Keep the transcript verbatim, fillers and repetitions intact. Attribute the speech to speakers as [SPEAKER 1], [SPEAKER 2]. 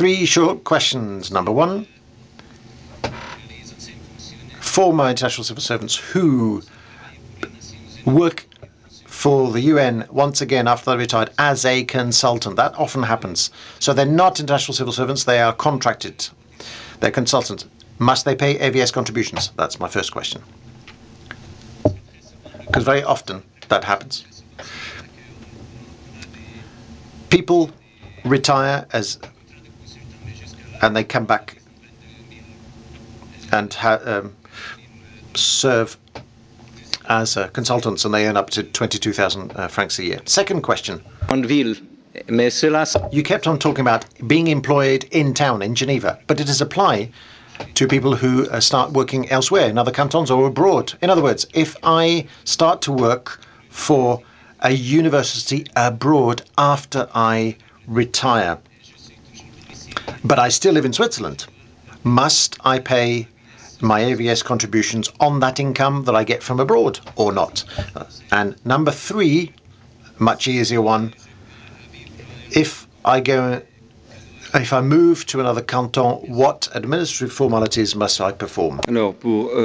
[SPEAKER 1] Three short questions. Number one, former international civil servants who work for the U N once again after they retired as a consultant. That often happens. So they're not international civil servants, they are contracted. They're consultants. Must they pay A V S contributions? That's my first question. Because very often that happens. People retire as and they come back and ha um, serve as uh, consultants, and they earn up to twenty-two thousand uh, francs a year. Second question. You kept on talking about being employed in town, in Geneva, but it does apply to people who uh, start working elsewhere, in other cantons or abroad. In other words, if I start to work for a university abroad after I retire, but I still live in Switzerland, must I pay my A V S contributions on that income that I get from abroad or not? And number three, much easier one, if I go, if I move to another canton, what administrative formalities must I perform?